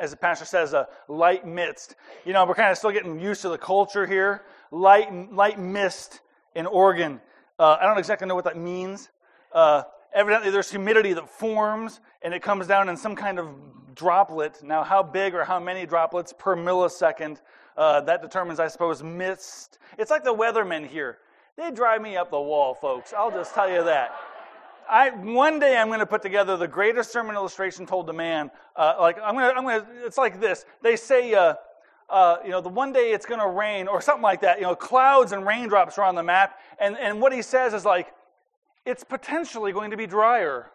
as the pastor says, a light mist. You know, we're kind of still getting used to the culture here. Light mist in Oregon. I don't exactly know what that means. Evidently, there's humidity that forms, and it comes down in some kind of droplet. Now, how big or how many droplets per millisecond, that determines, I suppose, mist. It's like the weathermen here. They drive me up the wall, folks. I'll just tell you that. One day I'm going to put together the greatest sermon illustration told to man. It's like this. They say, the one day it's going to rain or something like that. You know, clouds and raindrops are on the map, and what he says is like, it's potentially going to be drier.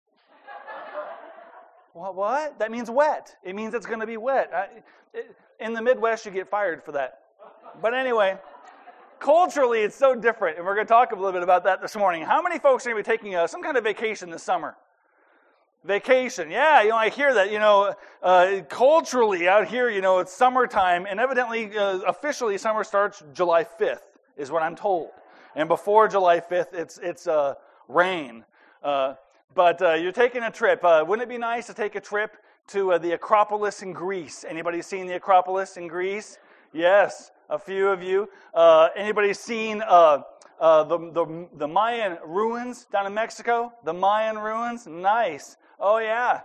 What? That means wet. It means it's going to be wet. In the Midwest, you get fired for that. But anyway. Culturally, it's so different, and we're going to talk a little bit about that this morning. How many folks are going to be taking some kind of vacation this summer? Vacation, yeah, I hear that, culturally out here, it's summertime, and evidently, officially, summer starts July 5th, is what I'm told. And before July 5th, it's rain. But you're taking a trip. Wouldn't it be nice to take a trip to the Acropolis in Greece? Anybody seen the Acropolis in Greece? Yes. A few of you. Anybody seen the Mayan ruins down in Mexico? The Mayan ruins? Nice. Oh, yeah.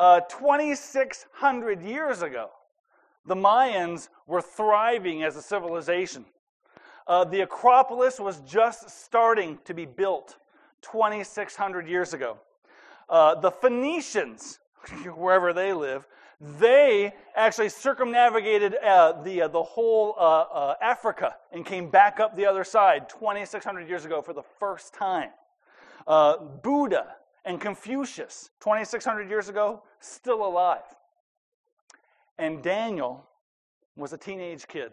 2,600 years ago, the Mayans were thriving as a civilization. The Acropolis was just starting to be built 2,600 years ago. The Phoenicians, wherever they live, they actually circumnavigated the whole Africa and came back up the other side 2,600 years ago for the first time. Buddha and Confucius, 2,600 years ago, still alive. And Daniel was a teenage kid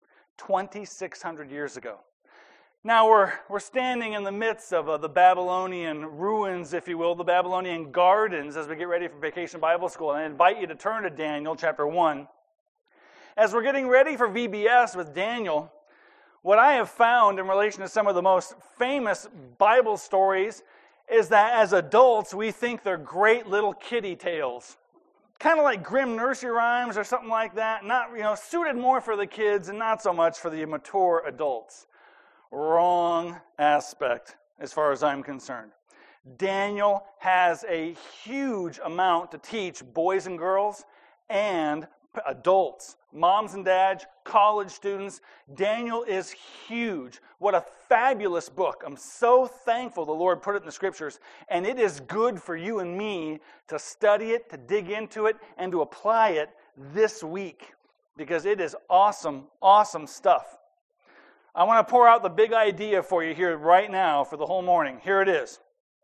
2,600 years ago. Now we're standing in the midst of the Babylonian ruins, if you will, the Babylonian gardens as we get ready for Vacation Bible School. And I invite you to turn to Daniel chapter 1. As we're getting ready for VBS with Daniel, what I have found in relation to some of the most famous Bible stories is that as adults, we think they're great little kiddie tales. Kind of like Grimm nursery rhymes or something like that. Not, suited more for the kids and not so much for the mature adults. Wrong aspect as far as I'm concerned. Daniel has a huge amount to teach boys and girls and adults, moms and dads, college students. Daniel is huge. What a fabulous book. I'm so thankful the Lord put it in the scriptures, and it is good for you and me to study it, to dig into it, and to apply it this week because it is awesome, awesome stuff. I want to pour out the big idea for you here right now for the whole morning. Here it is.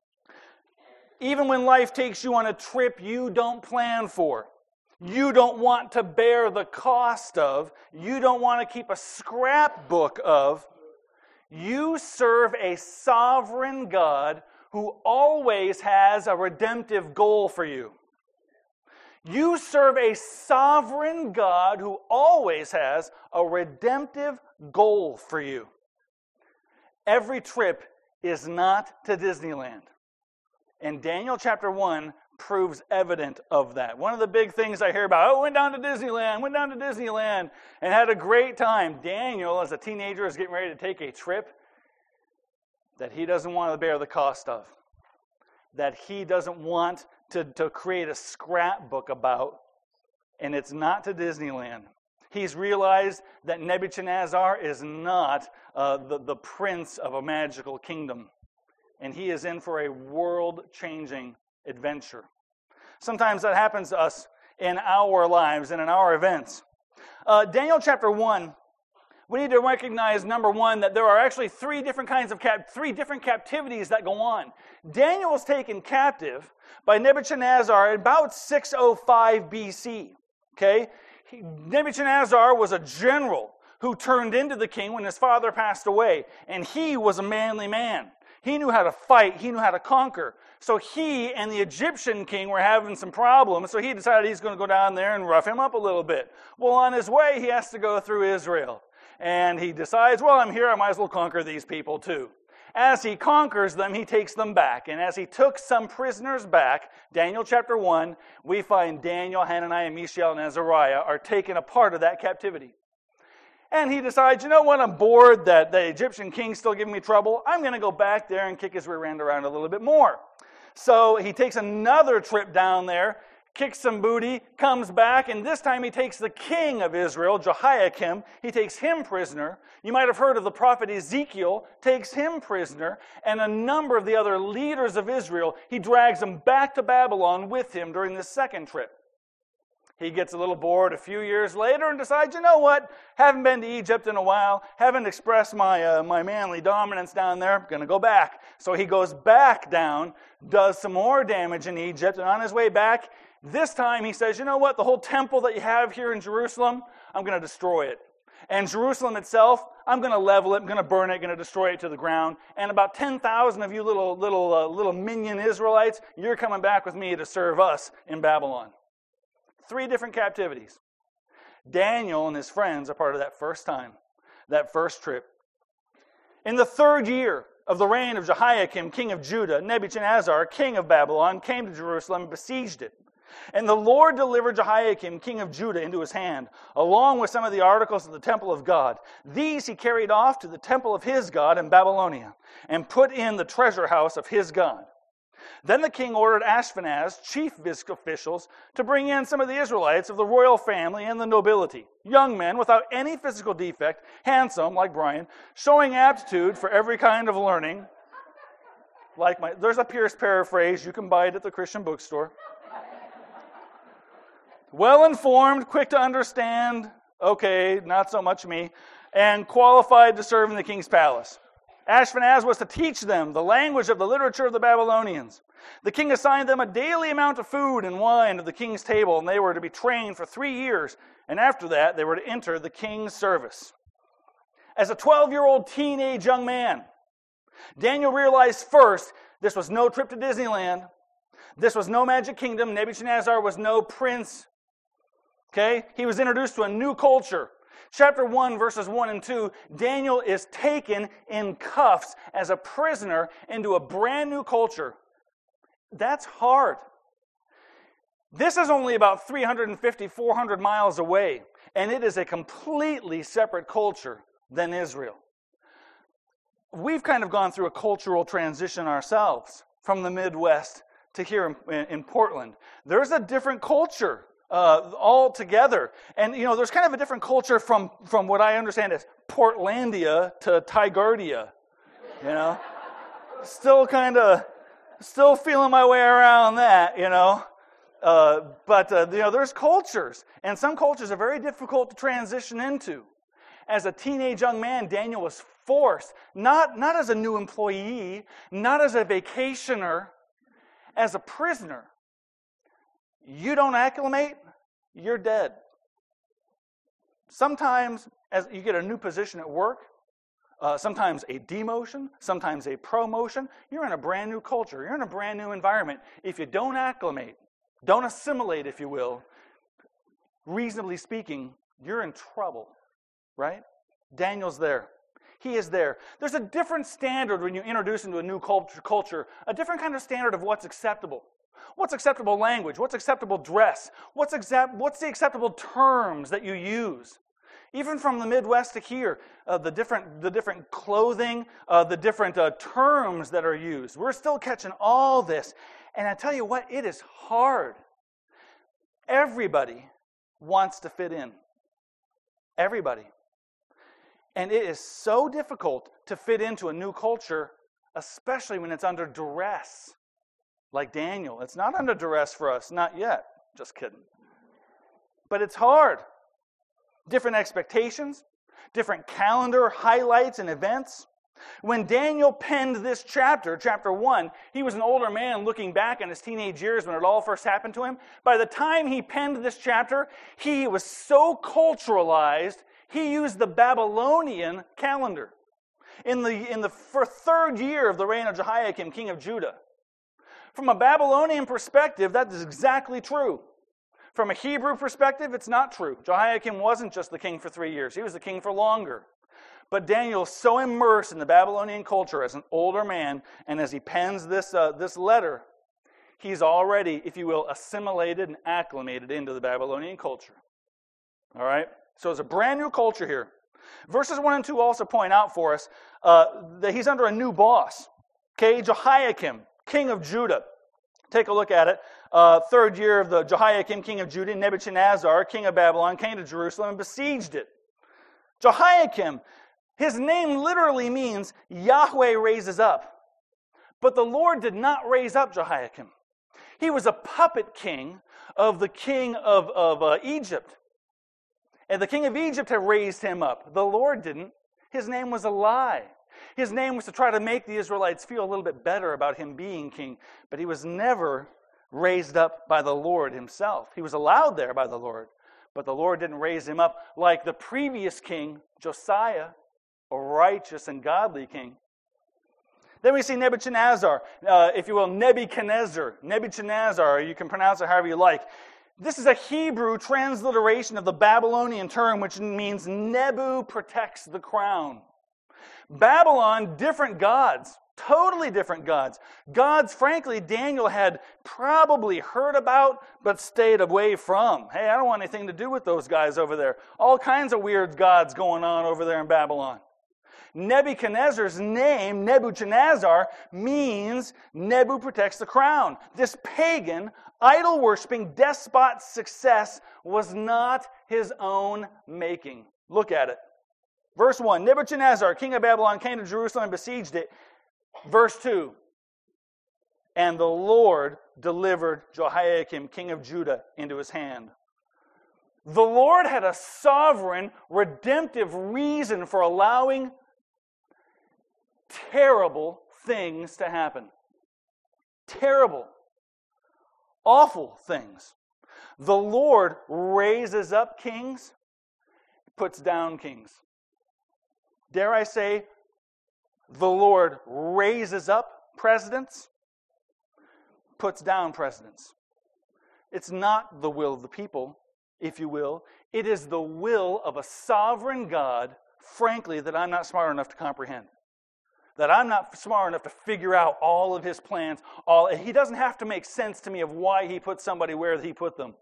Even when life takes you on a trip you don't plan for, you don't want to bear the cost of, you don't want to keep a scrapbook of, you serve a sovereign God who always has a redemptive goal for you. You serve a sovereign God who always has a redemptive goal for you. Every trip is not to Disneyland. And Daniel chapter 1 proves evident of that. One of the big things I hear about, went down to Disneyland, and had a great time. Daniel, as a teenager, is getting ready to take a trip that he doesn't want to bear the cost of. That he doesn't want to create a scrapbook about, and it's not to Disneyland. He's realized that Nebuchadnezzar is not the prince of a magical kingdom, and he is in for a world-changing adventure. Sometimes that happens to us in our lives and in our events. Daniel chapter 1, we need to recognize, number one, that there are actually three different captivities that go on. Daniel was taken captive by Nebuchadnezzar at about 605 BC. Okay? Nebuchadnezzar was a general who turned into the king when his father passed away, and he was a manly man. He knew how to fight. He knew how to conquer. So he and the Egyptian king were having some problems, so he decided he's going to go down there and rough him up a little bit. Well, on his way, he has to go through Israel. And he decides, well, I'm here, I might as well conquer these people too. As he conquers them, he takes them back. And as he took some prisoners back, Daniel chapter 1, we find Daniel, Hananiah, Mishael, and Azariah are taken a part of that captivity. And he decides, you know what, I'm bored that the Egyptian king's still giving me trouble. I'm going to go back there and kick his rear end around a little bit more. So he takes another trip down there, kicks some booty, comes back, and this time he takes the king of Israel, Jehoiakim. He takes him prisoner. You might have heard of the prophet Ezekiel, takes him prisoner, and a number of the other leaders of Israel, he drags them back to Babylon with him during this second trip. He gets a little bored a few years later and decides, you know what, haven't been to Egypt in a while, haven't expressed my manly dominance down there, I'm going to go back. So he goes back down, does some more damage in Egypt, and on his way back, this time he says, you know what, the whole temple that you have here in Jerusalem, I'm going to destroy it. And Jerusalem itself, I'm going to level it, I'm going to burn it, going to destroy it to the ground. And about 10,000 of you little minion Israelites, you're coming back with me to serve us in Babylon. 3 different captivities. Daniel and his friends are part of that first time, that first trip. In the 3rd year of the reign of Jehoiakim, king of Judah, Nebuchadnezzar, king of Babylon, came to Jerusalem and besieged it. And the Lord delivered Jehoiakim, king of Judah, into his hand, along with some of the articles of the temple of God. These he carried off to the temple of his God in Babylonia, and put in the treasure house of his God. Then the king ordered Ashpenaz, chief officials, to bring in some of the Israelites of the royal family and the nobility, young men without any physical defect, handsome like Brian, showing aptitude for every kind of learning. There's a Pierce paraphrase, you can buy it at the Christian bookstore. Well-informed, quick to understand, okay, not so much me, and qualified to serve in the king's palace. Ashpenaz was to teach them the language of the literature of the Babylonians. The king assigned them a daily amount of food and wine at the king's table, and they were to be trained for 3 years, and after that they were to enter the king's service. As a 12-year-old teenage young man, Daniel realized first this was no trip to Disneyland. This was no Magic Kingdom. Nebuchadnezzar was no prince. Okay? He was introduced to a new culture. Chapter 1, verses 1 and 2, Daniel is taken in cuffs as a prisoner into a brand new culture. That's hard. This is only about 350, 400 miles away, and it is a completely separate culture than Israel. We've kind of gone through a cultural transition ourselves from the Midwest to here in Portland. There's a different culture altogether. And, there's kind of a different culture from what I understand as Portlandia to Tigardia. Still feeling my way around that, But there's cultures. And some cultures are very difficult to transition into. As a teenage young man, Daniel was forced, not as a new employee, not as a vacationer, as a prisoner. You don't acclimate, you're dead. Sometimes as you get a new position at work, sometimes a demotion, sometimes a promotion, you're in a brand new culture, you're in a brand new environment. If you don't acclimate, don't assimilate, if you will, reasonably speaking, you're in trouble, right? Daniel's there. He is there. There's a different standard when you introduce into a new culture, a different kind of standard of what's acceptable. What's acceptable language? What's acceptable dress? What's the acceptable terms that you use? Even from the Midwest to here, the different clothing, the different terms that are used. We're still catching all this. And I tell you what, it is hard. Everybody wants to fit in. Everybody. And it is so difficult to fit into a new culture, especially when it's under duress. Like Daniel. It's not under duress for us. Not yet. Just kidding. But it's hard. Different expectations. Different calendar highlights and events. When Daniel penned this chapter 1, he was an older man looking back on his teenage years when it all first happened to him. By the time he penned this chapter, he was so culturalized, he used the Babylonian calendar. In the 3rd year of the reign of Jehoiakim, king of Judah. From a Babylonian perspective, that is exactly true. From a Hebrew perspective, it's not true. Jehoiakim wasn't just the king for 3 years. He was the king for longer. But Daniel is so immersed in the Babylonian culture as an older man, and as he pens this letter, he's already, if you will, assimilated and acclimated into the Babylonian culture. All right? So it's a brand new culture here. Verses 1 and 2 also point out for us that he's under a new boss. Okay, Jehoiakim, king of Judah. Take a look at it. Third year of the Jehoiakim, king of Judah, Nebuchadnezzar, king of Babylon, came to Jerusalem and besieged it. Jehoiakim, his name literally means Yahweh raises up. But the Lord did not raise up Jehoiakim. He was a puppet king of the king of Egypt. And the king of Egypt had raised him up. The Lord didn't. His name was a lie. His name was to try to make the Israelites feel a little bit better about him being king. But he was never raised up by the Lord himself. He was allowed there by the Lord. But the Lord didn't raise him up like the previous king, Josiah, a righteous and godly king. Then we see Nebuchadnezzar, if you will, Nebuchadnezzar. Nebuchadnezzar, you can pronounce it however you like. This is a Hebrew transliteration of the Babylonian term, which means Nebu protects the crown. Babylon, different gods, totally different gods. Gods, frankly, Daniel had probably heard about, but stayed away from. Hey, I don't want anything to do with those guys over there. All kinds of weird gods going on over there in Babylon. Nebuchadnezzar's name, Nebuchadnezzar, means Nebu protects the crown. This pagan, idol-worshipping despot's success was not his own making. Look at it. Verse 1, Nebuchadnezzar, king of Babylon, came to Jerusalem and besieged it. Verse 2, and the Lord delivered Jehoiakim, king of Judah, into his hand. The Lord had a sovereign, redemptive reason for allowing terrible things to happen. Terrible, awful things. The Lord raises up kings, puts down kings. Dare I say, the Lord raises up presidents, puts down presidents. It's not the will of the people, if you will. It is the will of a sovereign God, frankly, that I'm not smart enough to comprehend. That I'm not smart enough to figure out all of his plans. He doesn't have to make sense to me of why he put somebody where he put them.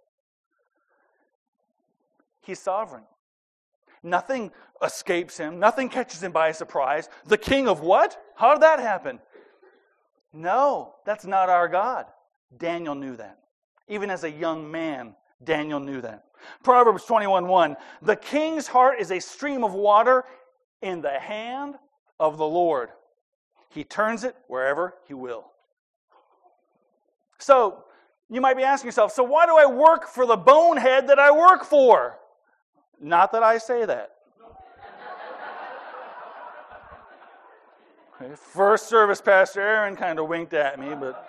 He's sovereign. Nothing escapes him. Nothing catches him by surprise. The king of what? How did that happen? No, that's not our God. Daniel knew that. Even as a young man, Daniel knew that. Proverbs 21:1, the king's heart is a stream of water in the hand of the Lord. He turns it wherever he will. So, you might be asking yourself, so why do I work for the bonehead that I work for? Not that I say that. First service, Pastor Aaron kind of winked at me, but...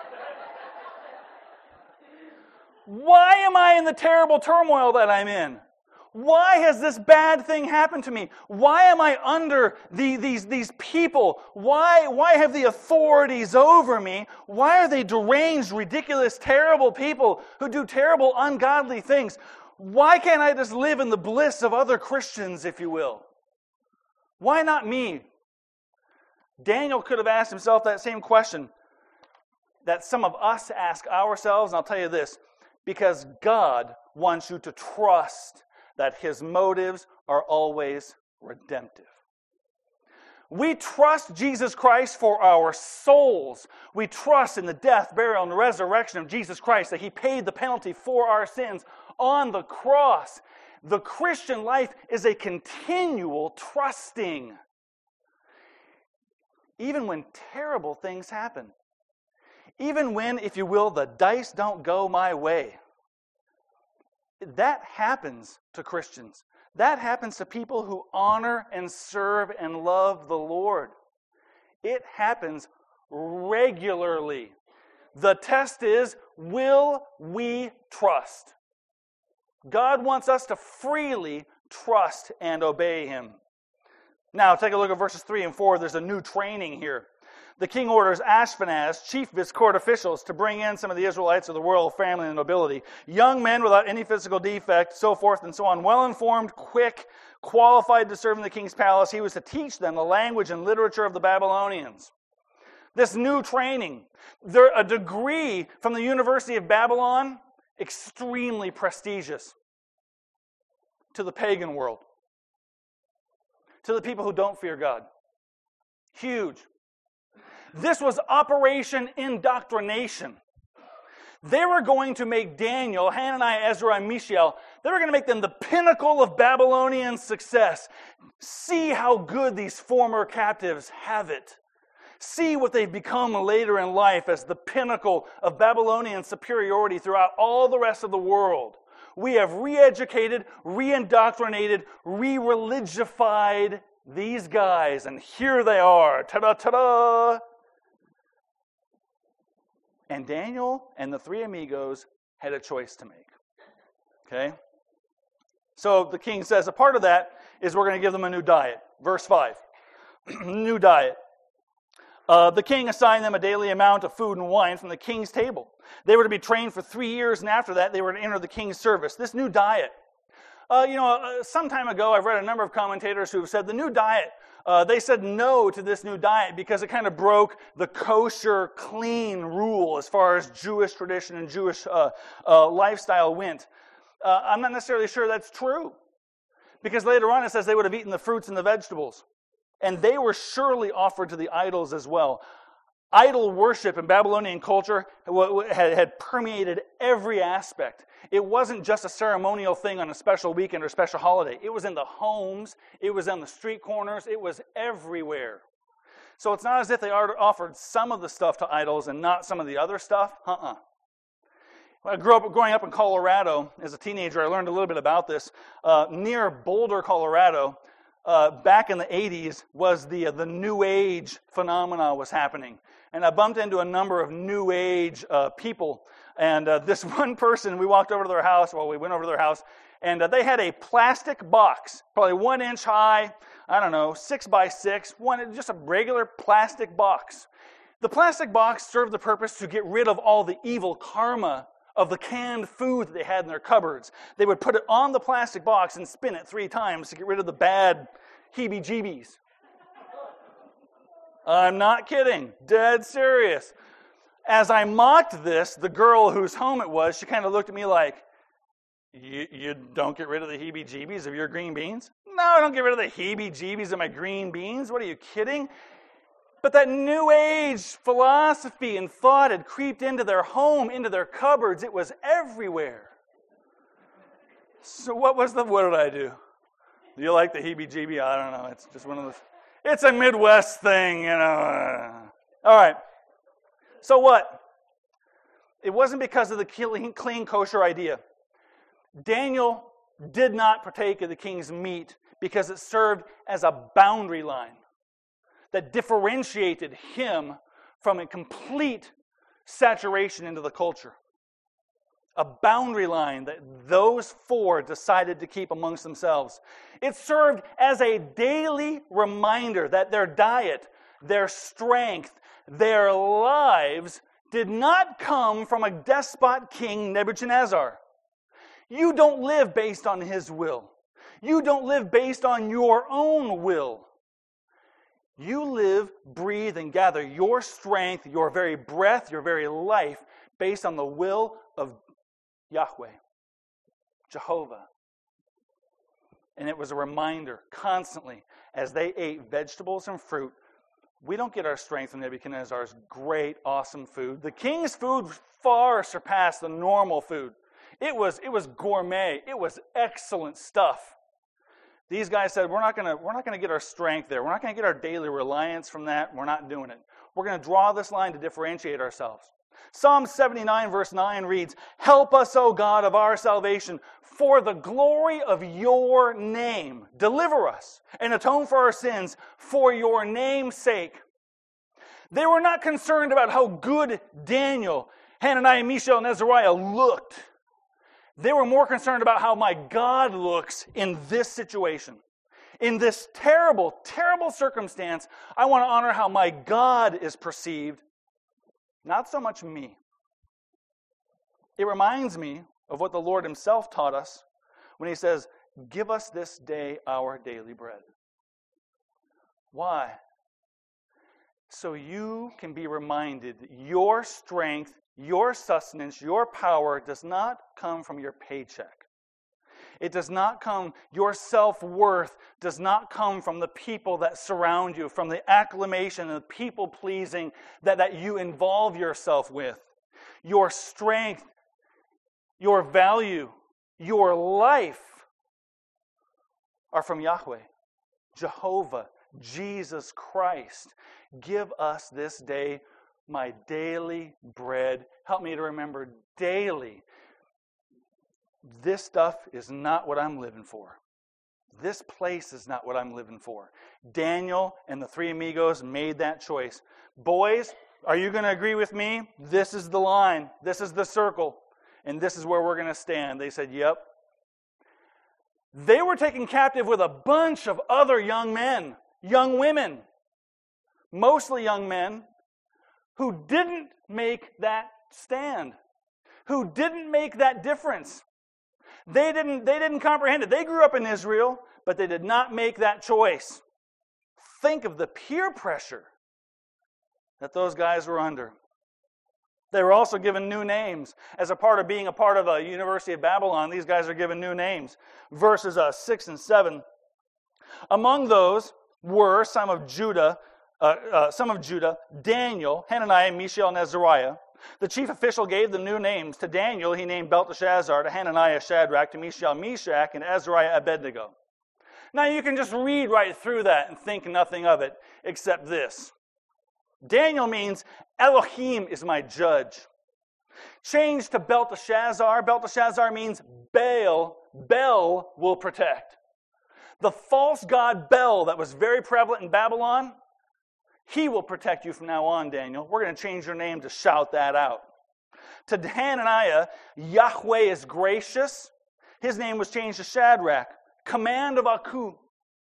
Why am I in the terrible turmoil that I'm in? Why has this bad thing happened to me? Why am I under these people? Why have the authorities over me? Why are they deranged, ridiculous, terrible people who do terrible, ungodly things? Why can't I just live in the bliss of other Christians, if you will? Why not me? Daniel could have asked himself that same question that some of us ask ourselves, and I'll tell you this, because God wants you to trust that his motives are always redemptive. We trust Jesus Christ for our souls. We trust in the death, burial, and resurrection of Jesus Christ, that he paid the penalty for our sins on the cross. The Christian life is a continual trusting. Even when terrible things happen. Even when, if you will, the dice don't go my way. That happens to Christians. That happens to people who honor and serve and love the Lord. It happens regularly. The test is, will we trust? God wants us to freely trust and obey him. Now, take a look at verses 3 and 4. There's a new training here. The king orders Ashpenaz, chief of his court officials, to bring in some of the Israelites of the royal family and nobility. Young men without any physical defect, so forth and so on. Well-informed, quick, qualified to serve in the king's palace. He was to teach them the language and literature of the Babylonians. This new training, a degree from the University of Babylon, extremely prestigious to the pagan world, to the people who don't fear God. Huge. This was Operation Indoctrination. They were going to make Daniel, Hananiah, Ezra, and Mishael, they were going to make them the pinnacle of Babylonian success. See how good these former captives have it. See what they've become later in life as the pinnacle of Babylonian superiority throughout all the rest of the world. We have re-educated, re-indoctrinated, re-religified these guys, and here they are. Ta-da, ta-da! And Daniel and the three amigos had a choice to make. Okay? So the king says a part of that is we're going to give them a new diet. Verse 5. New diet. The king assigned them a daily amount of food and wine from the king's table. They were to be trained for 3 years, and after that they were to enter the king's service. This new diet. Some time ago I've read a number of commentators who have said the new diet, they said no to this new diet because it kind of broke the kosher, clean rule as far as Jewish tradition and Jewish lifestyle went. I'm not necessarily sure that's true, because later on it says they would have eaten the fruits and the vegetables. And they were surely offered to the idols as well. Idol worship in Babylonian culture had permeated every aspect. It wasn't just a ceremonial thing on a special weekend or special holiday. It was in the homes. It was on the street corners. It was everywhere. So it's not as if they offered some of the stuff to idols and not some of the other stuff. When I growing up in Colorado as a teenager, I learned a little bit about this. Near Boulder, Colorado, back in the 80s was the New Age phenomena was happening. And I bumped into a number of New Age people. And this one person, we went over to their house, and they had a plastic box, probably 1 inch high, 6 by 6, just a regular plastic box. The plastic box served the purpose to get rid of all the evil karma of the canned food that they had in their cupboards. They would put it on the plastic box and spin it 3 times to get rid of the bad heebie-jeebies. I'm not kidding. Dead serious. As I mocked this, the girl whose home it was, she kind of looked at me like, you don't get rid of the heebie-jeebies of your green beans? No, I don't get rid of the heebie-jeebies of my green beans. What are you kidding? But that New Age philosophy and thought had creeped into their home, into their cupboards. It was everywhere. So what did I do? Do you like the heebie-jeebie? I don't know. It's just one of those. It's a Midwest thing, All right. So what? It wasn't because of the clean kosher idea. Daniel did not partake of the king's meat because it served as a boundary line that differentiated him from a complete saturation into the culture. A boundary line that those 4 decided to keep amongst themselves. It served as a daily reminder that their diet, their strength, their lives did not come from a despot king, Nebuchadnezzar. You don't live based on his will. You don't live based on your own will. You live, breathe, and gather your strength, your very breath, your very life based on the will of Yahweh, Jehovah. And it was a reminder constantly as they ate vegetables and fruit. We don't get our strength from Nebuchadnezzar's great, awesome food. The king's food far surpassed the normal food. It was gourmet. It was excellent stuff. These guys said, we're not going to get our strength there. We're not going to get our daily reliance from that. We're not doing it. We're going to draw this line to differentiate ourselves. Psalm 79 verse 9 reads, "Help us, O God of our salvation, for the glory of your name. Deliver us and atone for our sins for your name's sake." They were not concerned about how good Daniel, Hananiah, Mishael, and Azariah looked. They were more concerned about how my God looks in this situation. In this terrible, terrible circumstance, I want to honor how my God is perceived, not so much me. It reminds me of what the Lord himself taught us when he says, "Give us this day our daily bread." Why? So you can be reminded that your strength, your sustenance, your power does not come from your paycheck. It does not come, your self-worth does not come from the people that surround you, from the acclamation and the people-pleasing that you involve yourself with. Your strength, your value, your life are from Yahweh, Jehovah, Jesus Christ. Give us this day my daily bread. Help me to remember daily. This stuff is not what I'm living for. This place is not what I'm living for. Daniel and the three amigos made that choice. Boys, are you going to agree with me? This is the line. This is the circle. And this is where we're going to stand. They said, yep. They were taken captive with a bunch of other young men, young women, mostly young men, who didn't make that stand, who didn't make that difference. They didn't comprehend it. They grew up in Israel, but they did not make that choice. Think of the peer pressure that those guys were under. They were also given new names. As a part of being a part of a University of Babylon, these guys are given new names. Verses 6 and 7. Among those were some of Judah, Daniel, Hananiah, Mishael, and Azariah. The chief official gave them new names. To Daniel, he named Belteshazzar. To Hananiah, Shadrach. To Mishael, Meshach. And Azariah, Abednego. Now you can just read right through that and think nothing of it except this. Daniel means Elohim is my judge. Changed to Belteshazzar. Belteshazzar means Baal. Bel will protect. The false god Bel that was very prevalent in Babylon, he will protect you from now on, Daniel. We're going to change your name to shout that out. To Hananiah, Yahweh is gracious. His name was changed to Shadrach. Command of Aku.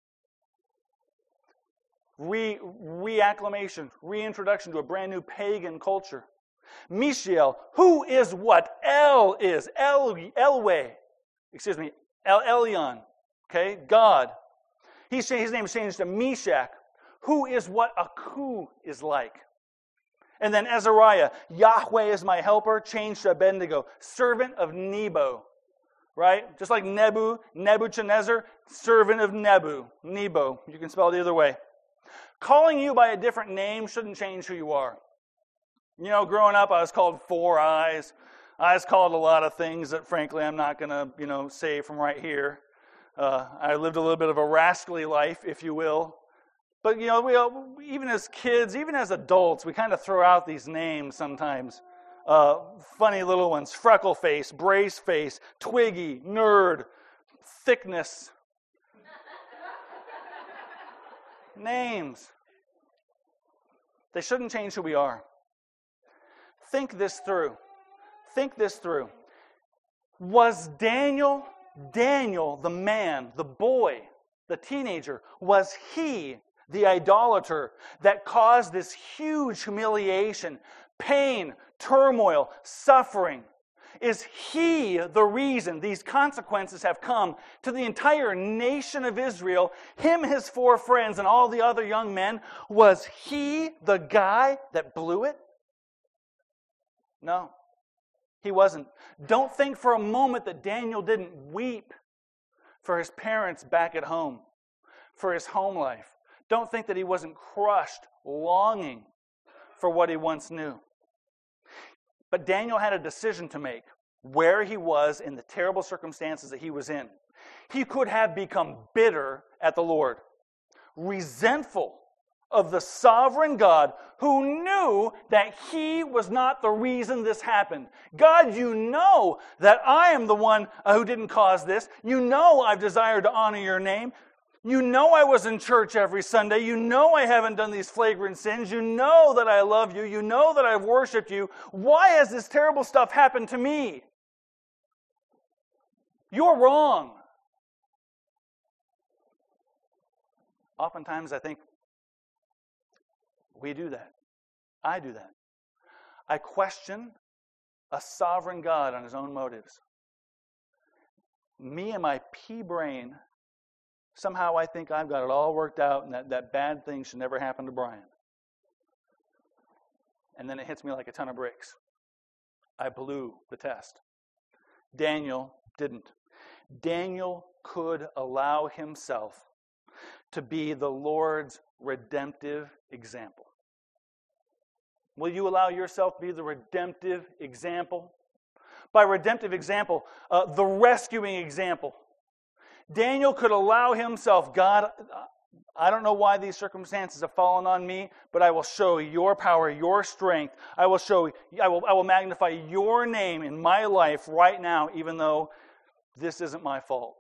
Reacclamation, reintroduction to a brand new pagan culture. Mishael, who is what El is. Elway. El Elyon. Okay, God. His name is changed to Meshach, who is what Aku is like. And then Azariah, Yahweh is my helper, changed to Abednego, servant of Nebo. Right? Just like Nebuchadnezzar, servant of Nebo. You can spell it either way. Calling you by a different name shouldn't change who you are. You know, growing up, I was called Four Eyes. I was called a lot of things that, frankly, I'm not going to, say from right here. I lived a little bit of a rascally life, if you will. But, we all, even as kids, even as adults, we kind of throw out these names sometimes. Funny little ones. Freckle face, brace face, twiggy, nerd, thickness. Names. They shouldn't change who we are. Think this through. Was Daniel the man, the boy, the teenager, was he the idolater that caused this huge humiliation, pain, turmoil, suffering? Is he the reason these consequences have come to the entire nation of Israel, him, his four friends, and all the other young men? Was he the guy that blew it? No, he wasn't. Don't think for a moment that Daniel didn't weep for his parents back at home, for his home life. Don't think that he wasn't crushed, longing for what he once knew. But Daniel had a decision to make, where he was in the terrible circumstances that he was in. He could have become bitter at the Lord, resentful of the sovereign God who knew that he was not the reason this happened. God, you know that I am the one who didn't cause this. You know I've desired to honor your name. You know I was in church every Sunday. You know I haven't done these flagrant sins. You know that I love you. You know that I've worshiped you. Why has this terrible stuff happened to me? You're wrong. Oftentimes I think we do that. I do that. I question a sovereign God on his own motives. Me and my pea brain, somehow I think I've got it all worked out and that bad thing should never happen to Brian. And then it hits me like a ton of bricks. I blew the test. Daniel didn't. Daniel could allow himself to be the Lord's redemptive example. Will you allow yourself to be the redemptive example? By redemptive example, the rescuing example. Daniel could allow himself, God, I don't know why these circumstances have fallen on me, but I will show your power, your strength. I will magnify your name in my life right now, even though this isn't my fault.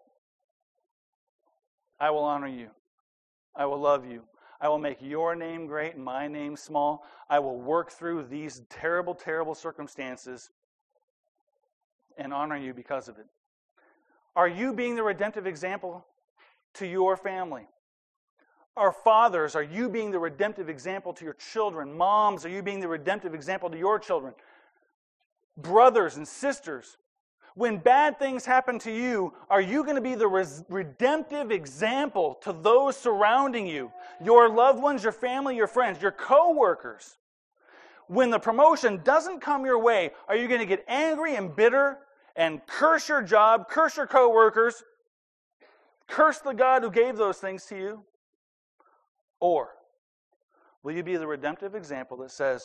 I will honor you. I will love you. I will make your name great and my name small. I will work through these terrible, terrible circumstances and honor you because of it. Are you being the redemptive example to your family? Our fathers, are you being the redemptive example to your children? Moms, are you being the redemptive example to your children? Brothers and sisters, when bad things happen to you, are you going to be the redemptive example to those surrounding you? Your loved ones, your family, your friends, your co-workers. When the promotion doesn't come your way, are you going to get angry and bitter and curse your job, curse your co-workers, curse the God who gave those things to you? Or will you be the redemptive example that says,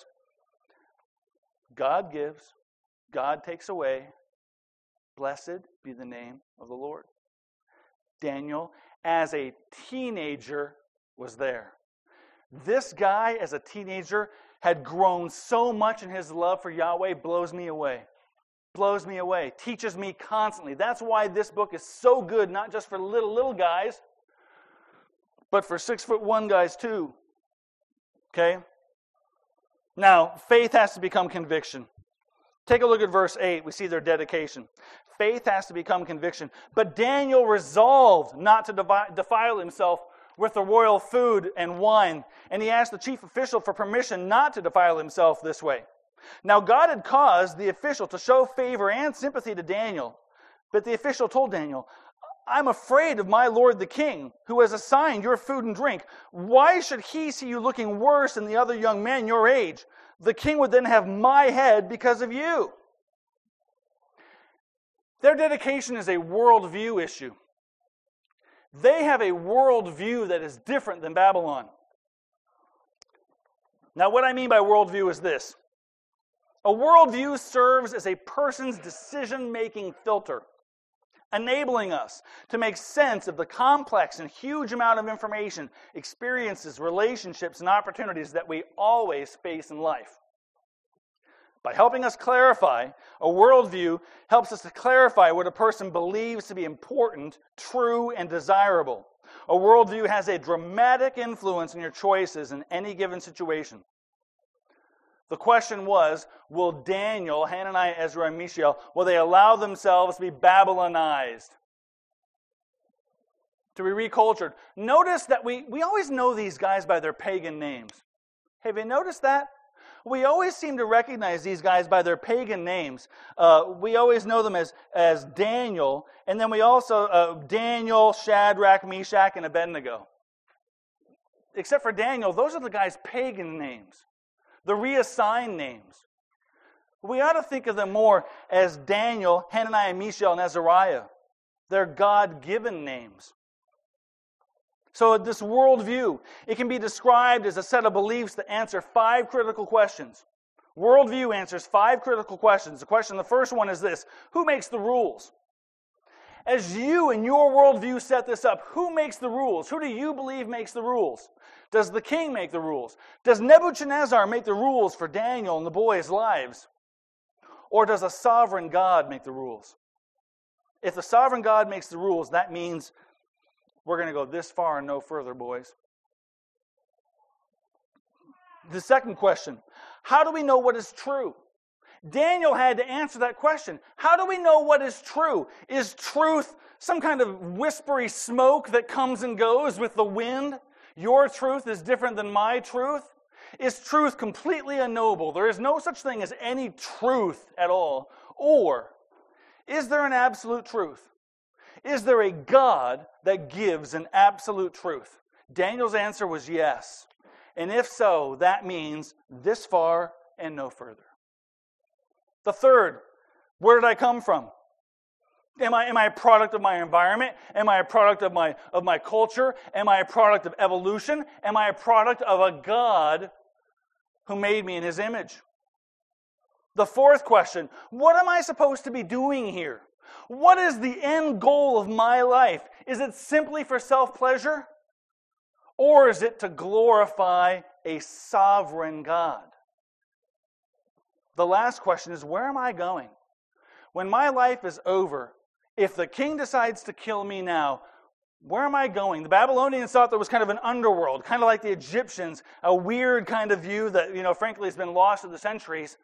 God gives, God takes away, blessed be the name of the Lord? Daniel, as a teenager, was there. This guy, as a teenager, had grown so much in his love for Yahweh, blows me away. Blows me away. Teaches me constantly. That's why this book is so good, not just for little guys, but for 6'1" guys too. Okay? Now, faith has to become conviction. Take a look at verse 8. We see their dedication. Faith has to become conviction. But Daniel resolved not to defile himself with the royal food and wine, and he asked the chief official for permission not to defile himself this way. Now God had caused the official to show favor and sympathy to Daniel, but the official told Daniel, I'm afraid of my lord the king, who has assigned your food and drink. Why should he see you looking worse than the other young men your age? The king would then have my head because of you. Their dedication is a worldview issue. They have a worldview that is different than Babylon. Now, what I mean by worldview is this. A worldview serves as a person's decision-making filter, enabling us to make sense of the complex and huge amount of information, experiences, relationships, and opportunities that we always face in life. By helping us clarify, a worldview helps us to clarify what a person believes to be important, true, and desirable. A worldview has a dramatic influence on your choices in any given situation. The question was, will Daniel, Hananiah, Ezra, and Mishael, will they allow themselves to be Babylonized? To be recultured? Notice that we always know these guys by their pagan names. Have you noticed that? We always seem to recognize these guys by their pagan names. We always know them as Daniel, and then we also, Daniel, Shadrach, Meshach, and Abednego. Except for Daniel, those are the guys' pagan names. The reassigned names. We ought to think of them more as Daniel, Hananiah, Mishael, and Azariah. They're God-given names. So this worldview, it can be described as a set of beliefs that answer 5 critical questions. Worldview answers 5 critical questions. The first one is this: who makes the rules? As you and your worldview set this up, who makes the rules? Who do you believe makes the rules? Does the king make the rules? Does Nebuchadnezzar make the rules for Daniel and the boys' lives? Or does a sovereign God make the rules? If the sovereign God makes the rules, that means we're going to go this far and no further, boys. The second question, how do we know what is true? Daniel had to answer that question. How do we know what is true? Is truth some kind of whispery smoke that comes and goes with the wind? Your truth is different than my truth? Is truth completely unknowable? There is no such thing as any truth at all. Or is there an absolute truth? Is there a God that gives an absolute truth? Daniel's answer was yes. And if so, that means this far and no further. The third, where did I come from? Am I a product of my environment? Am I a product of my culture? Am I a product of evolution? Am I a product of a God who made me in His image? The fourth question, what am I supposed to be doing here? What is the end goal of my life? Is it simply for self-pleasure? Or is it to glorify a sovereign God? The last question is, where am I going? When my life is over, if the king decides to kill me now, where am I going? The Babylonians thought there was kind of an underworld, kind of like the Egyptians, a weird kind of view that, frankly, has been lost in the centuries.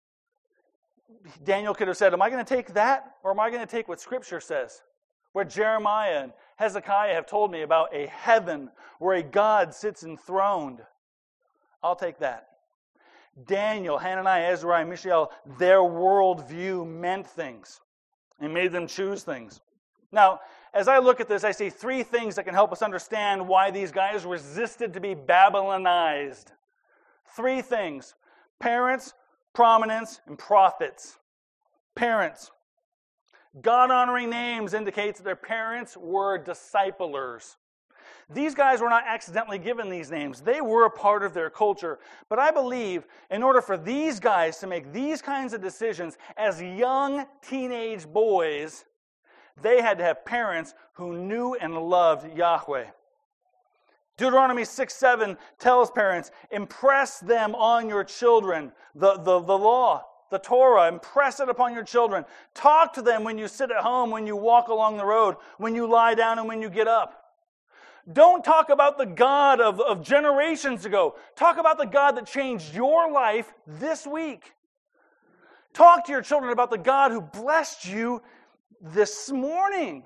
Daniel could have said, am I going to take that, or am I going to take what Scripture says? Where Jeremiah and Hezekiah have told me about a heaven where a God sits enthroned. I'll take that. Daniel, Hananiah, Azariah, Mishael, their worldview meant things. It made them choose things. Now, as I look at this, I see three things that can help us understand why these guys resisted to be Babylonized. Three things. Parents, prominence, and prophets. Parents. God-honoring names indicates that their parents were disciplers. These guys were not accidentally given these names. They were a part of their culture. But I believe in order for these guys to make these kinds of decisions as young teenage boys, they had to have parents who knew and loved Yahweh. Deuteronomy 6:7 tells parents, impress them on your children, the law, the Torah, impress it upon your children. Talk to them when you sit at home, when you walk along the road, when you lie down and when you get up. Don't talk about the God of generations ago. Talk about the God that changed your life this week. Talk to your children about the God who blessed you this morning.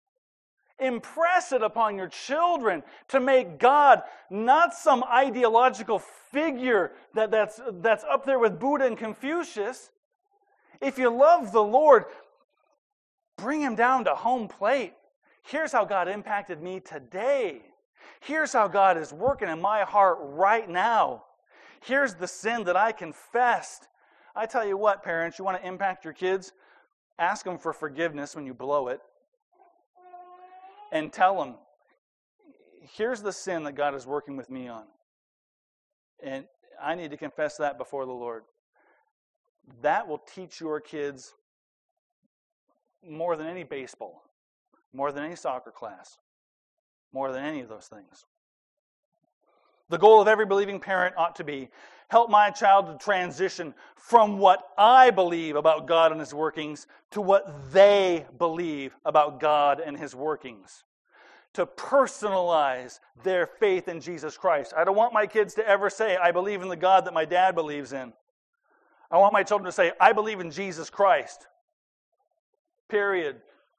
Impress it upon your children to make God not some ideological figure that's up there with Buddha and Confucius. If you love the Lord, bring Him down to home plate. Here's how God impacted me today. Here's how God is working in my heart right now. Here's the sin that I confessed. I tell you what, parents, you want to impact your kids? Ask them for forgiveness when you blow it. And tell them, here's the sin that God is working with me on. And I need to confess that before the Lord. That will teach your kids more than any baseball, more than any soccer class, more than any of those things. The goal of every believing parent ought to be, help my child to transition from what I believe about God and His workings to what they believe about God and His workings. To personalize their faith in Jesus Christ. I don't want my kids to ever say, I believe in the God that my dad believes in. I want my children to say, I believe in Jesus Christ. Period.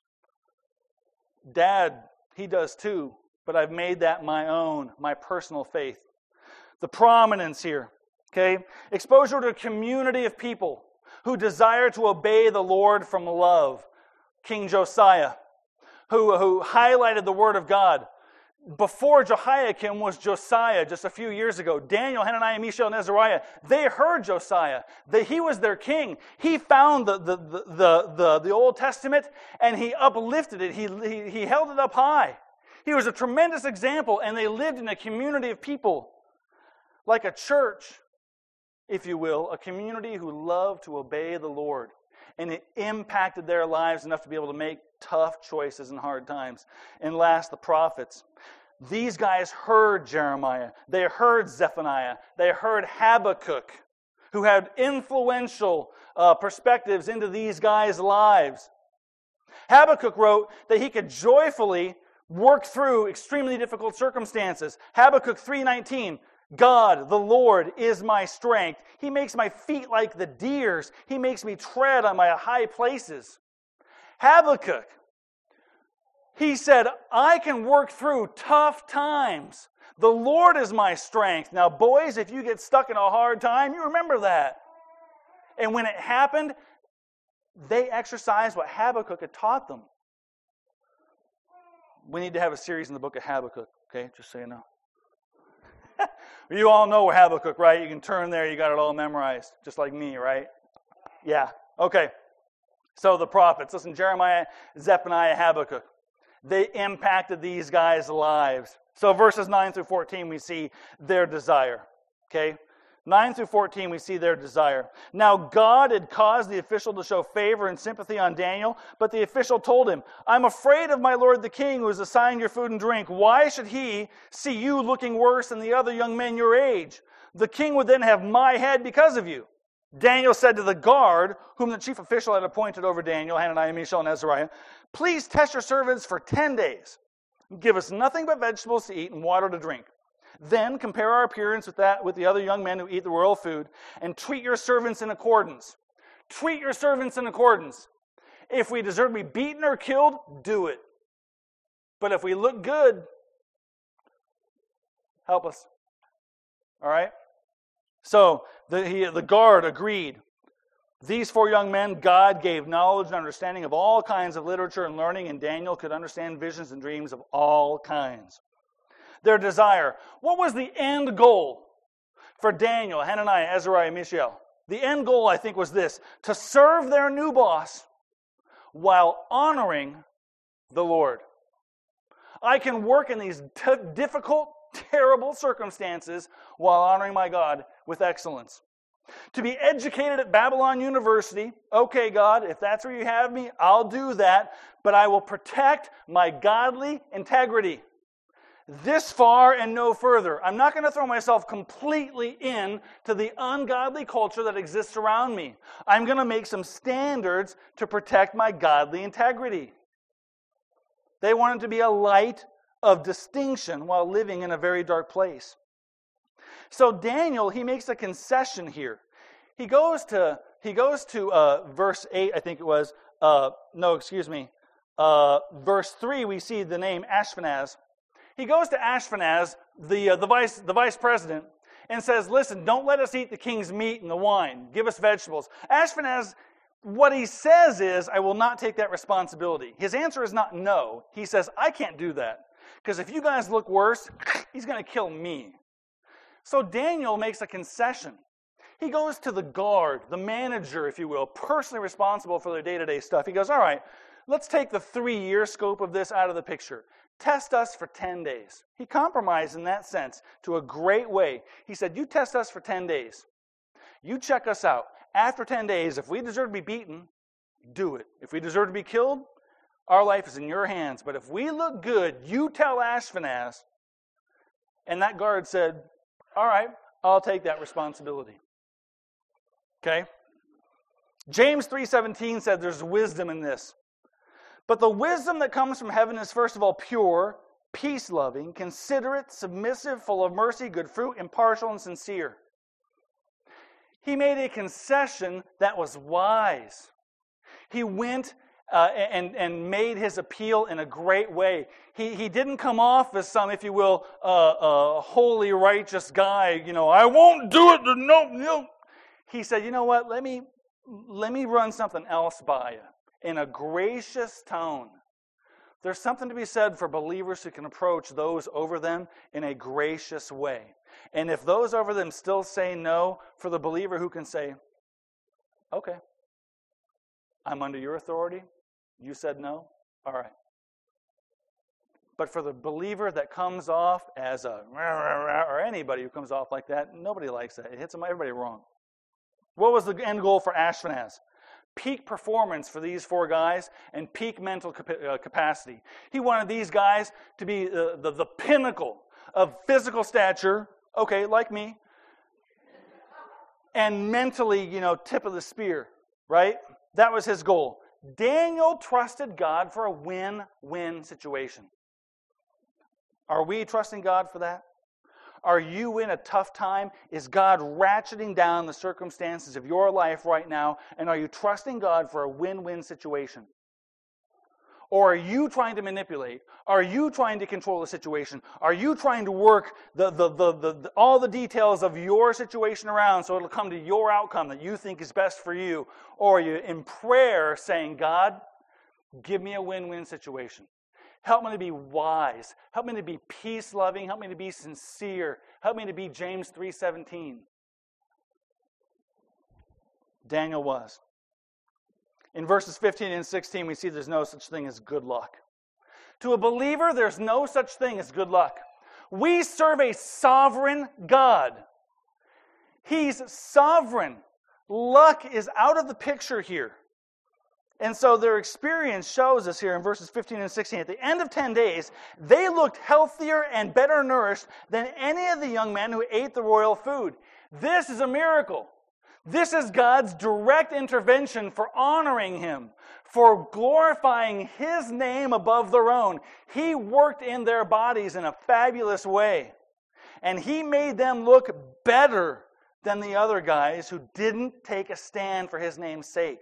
Dad, he does too, but I've made that my own, my personal faith. The prominence here, okay? Exposure to a community of people who desire to obey the Lord from love. King Josiah, who highlighted the Word of God. Before Jehoiakim was Josiah just a few years ago. Daniel, Hananiah, Mishael, and Azariah, they heard Josiah. He was their king. He found the Old Testament and he uplifted it. He held it up high. He was a tremendous example, and they lived in a community of people, like a church, if you will, a community who loved to obey the Lord. And it impacted their lives enough to be able to make tough choices in hard times. And last, the prophets. These guys heard Jeremiah. They heard Zephaniah. They heard Habakkuk, who had influential perspectives into these guys' lives. Habakkuk wrote that he could joyfully work through extremely difficult circumstances. Habakkuk 3:19, God, the Lord, is my strength. He makes my feet like the deer's. He makes me tread on my high places. Habakkuk, he said, I can work through tough times The Lord is my strength. Now, boys, if you get stuck in a hard time, you remember that. And when it happened, they exercised what Habakkuk had taught them. We need to have a series in the book of Habakkuk, okay? Just so you know. You all know Habakkuk, right? You can turn there, you got it all memorized, just like me, right? Yeah, okay. So the prophets, listen, Jeremiah, Zephaniah, Habakkuk, they impacted these guys' lives. So verses 9 through 14, we see their desire, okay? 9 through 14, we see their desire. Now, God had caused the official to show favor and sympathy on Daniel, but the official told him, I'm afraid of my lord the king who has assigned your food and drink. Why should he see you looking worse than the other young men your age? The king would then have my head because of you. Daniel said to the guard, whom the chief official had appointed over Daniel, Hananiah, Mishael, and Azariah, please test your servants for 10 days. Give us nothing but vegetables to eat and water to drink. Then compare our appearance with the other young men who eat the royal food, and treat your servants in accordance. Treat your servants in accordance. If we deserve to be beaten or killed, do it. But if we look good, help us. All right? So the guard agreed. These 4 young men, God gave knowledge and understanding of all kinds of literature and learning, and Daniel could understand visions and dreams of all kinds. Their desire. What was the end goal for Daniel, Hananiah, Azariah, Mishael? The end goal, I think, was this: to serve their new boss while honoring the Lord. I can work in these difficult, terrible circumstances while honoring my God with excellence. To be educated at Babylon University, okay, God, if that's where you have me, I'll do that, but I will protect my godly integrity. This far and no further. I'm not going to throw myself completely in to the ungodly culture that exists around me. I'm going to make some standards to protect my godly integrity. They wanted to be a light of distinction while living in a very dark place. So Daniel, he makes a concession here. He goes to verse 8, I think it was. Verse 3, we see the name Ashpenaz. He goes to Ashpenaz, the vice president, and says, listen, don't let us eat the king's meat and the wine. Give us vegetables. Ashpenaz, what he says is, I will not take that responsibility. His answer is not no. He says, I can't do that. Because if you guys look worse, he's going to kill me. So Daniel makes a concession. He goes to the guard, the manager, if you will, personally responsible for their day-to-day stuff. He goes, all right, let's take the 3-year scope of this out of the picture. Test us for 10 days. He compromised in that sense to a great way. He said, you test us for 10 days. You check us out. After 10 days, if we deserve to be beaten, do it. If we deserve to be killed, our life is in your hands. But if we look good, you tell Ashpenaz. And that guard said, all right, I'll take that responsibility. Okay? James 3:17 said there's wisdom in this. But the wisdom that comes from heaven is first of all pure, peace-loving, considerate, submissive, full of mercy, good fruit, impartial, and sincere. He made a concession that was wise. He went and made his appeal in a great way. He didn't come off as some, if you will, holy, righteous guy. You know, I won't do it. No. He said, you know what? Let me run something else by you. In a gracious tone. There's something to be said for believers who can approach those over them in a gracious way. And if those over them still say no, for the believer who can say, okay, I'm under your authority. You said no? All right. But for the believer that comes off as a, or anybody who comes off like that, nobody likes that. It hits everybody wrong. What was the end goal for Ashpenaz? Peak performance for these 4 guys and peak mental capacity. He wanted these guys to be the pinnacle of physical stature, okay, like me, and mentally, tip of the spear, right? That was his goal. Daniel trusted God for a win-win situation. Are we trusting God for that? Are you in a tough time? Is God ratcheting down the circumstances of your life right now? And are you trusting God for a win-win situation? Or are you trying to manipulate? Are you trying to control the situation? Are you trying to work all the details of your situation around so it'll come to your outcome that you think is best for you? Or are you in prayer saying, God, give me a win-win situation. Help me to be wise. Help me to be peace-loving. Help me to be sincere. Help me to be James 3:17. Daniel was. In verses 15 and 16, we see there's no such thing as good luck. To a believer, there's no such thing as good luck. We serve a sovereign God. He's sovereign. Luck is out of the picture here. And so their experience shows us here in verses 15 and 16. At the end of 10 days, they looked healthier and better nourished than any of the young men who ate the royal food. This is a miracle. This is God's direct intervention for honoring Him, for glorifying His name above their own. He worked in their bodies in a fabulous way. And He made them look better than the other guys who didn't take a stand for His name's sake.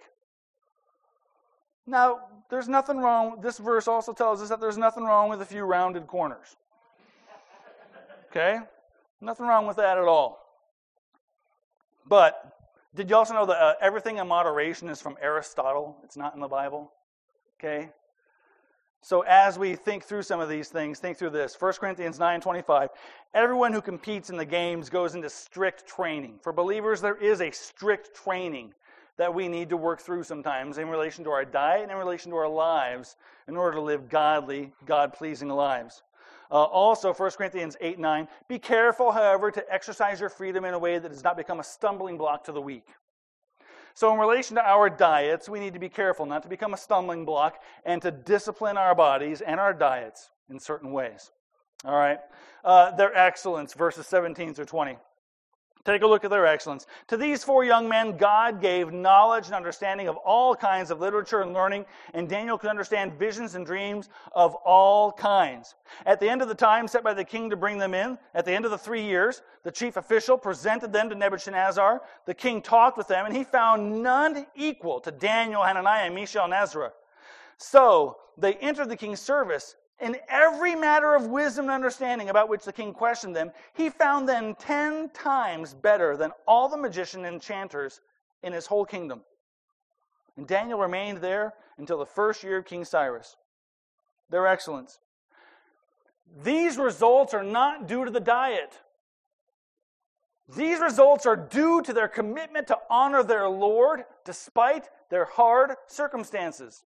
Now, there's nothing wrong. This verse also tells us that there's nothing wrong with a few rounded corners. Okay? Nothing wrong with that at all. But did you also know that everything in moderation is from Aristotle? It's not in the Bible. Okay? So as we think through some of these things, think through this. 1 Corinthians 9:25. Everyone who competes in the games goes into strict training. For believers, there is a strict training that we need to work through sometimes in relation to our diet and in relation to our lives in order to live godly, God-pleasing lives. Also, 1 Corinthians 8:9, be careful, however, to exercise your freedom in a way that does not become a stumbling block to the weak. So in relation to our diets, we need to be careful not to become a stumbling block and to discipline our bodies and our diets in certain ways. All right? Their excellence, verses 17 through 20. Take a look at their excellence. To these 4 young men, God gave knowledge and understanding of all kinds of literature and learning, and Daniel could understand visions and dreams of all kinds. At the end of the time set by the king to bring them in, at the end of the 3 years, the chief official presented them to Nebuchadnezzar. The king talked with them, and he found none equal to Daniel, Hananiah, Mishael, and Ezra. So they entered the king's service. In every matter of wisdom and understanding about which the king questioned them, he found them 10 times better than all the magicians and enchanters in his whole kingdom. And Daniel remained there until the first year of King Cyrus. Their excellence. These results are not due to the diet. These results are due to their commitment to honor their Lord despite their hard circumstances.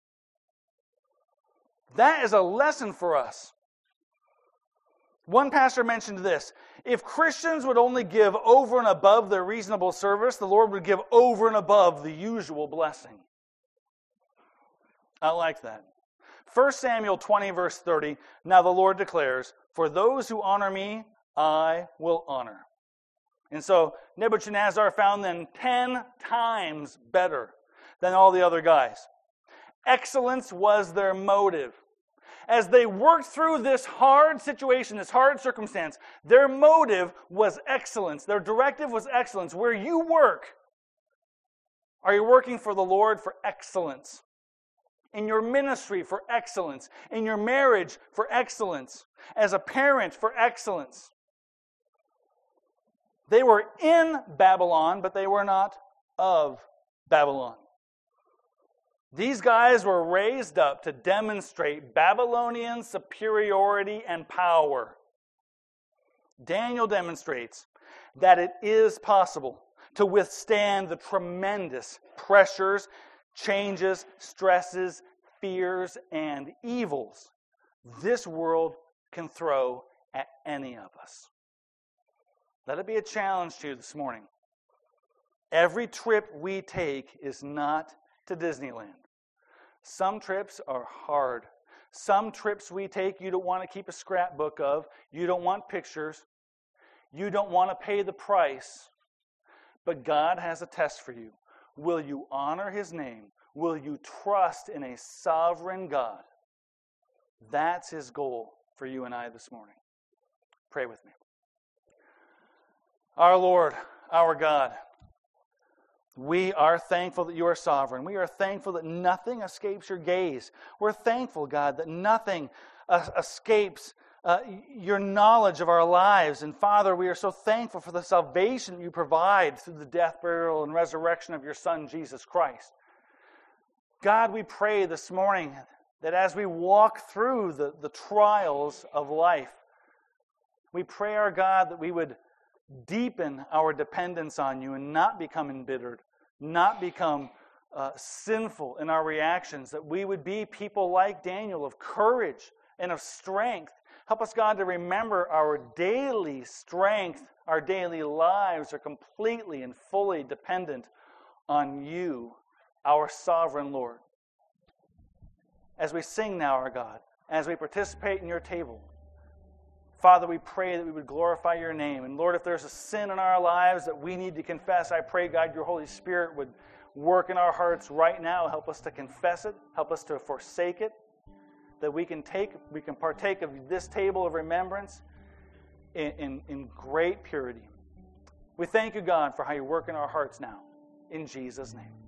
That is a lesson for us. One pastor mentioned this. If Christians would only give over and above their reasonable service, the Lord would give over and above the usual blessing. I like that. 1 Samuel 20, verse 30, now the Lord declares, for those who honor me, I will honor. And so Nebuchadnezzar found them 10 times better than all the other guys. Excellence was their motive. As they worked through this hard situation, this hard circumstance, their motive was excellence. Their directive was excellence. Where you work, are you working for the Lord for excellence? In your ministry for excellence. In your marriage for excellence. As a parent for excellence. They were in Babylon, but they were not of Babylon. These guys were raised up to demonstrate Babylonian superiority and power. Daniel demonstrates that it is possible to withstand the tremendous pressures, changes, stresses, fears, and evils this world can throw at any of us. Let it be a challenge to you this morning. Every trip we take is not to Disneyland. Some trips are hard. Some trips we take you don't want to keep a scrapbook of. You don't want pictures. You don't want to pay the price. But God has a test for you. Will you honor His name? Will you trust in a sovereign God? That's His goal for you and I this morning. Pray with me. Our Lord, our God, We are thankful that you are sovereign. We are thankful that nothing escapes your gaze. We're thankful, God, that nothing escapes your knowledge of our lives. And Father, we are so thankful for the salvation you provide through the death, burial, and resurrection of your Son, Jesus Christ. God, we pray this morning that as we walk through the trials of life, we pray, our God, that we would deepen our dependence on you and not become embittered, not become sinful in our reactions, that we would be people like Daniel of courage and of strength. Help us, God, to remember our daily strength, our daily lives are completely and fully dependent on you, our sovereign Lord. As we sing now, our God, as we participate in your table, Father, we pray that we would glorify your name. And Lord, if there's a sin in our lives that we need to confess, I pray, God, your Holy Spirit would work in our hearts right now. Help us to confess it. Help us to forsake it. That we can partake of this table of remembrance in great purity. We thank you, God, for how you work in our hearts now. In Jesus' name.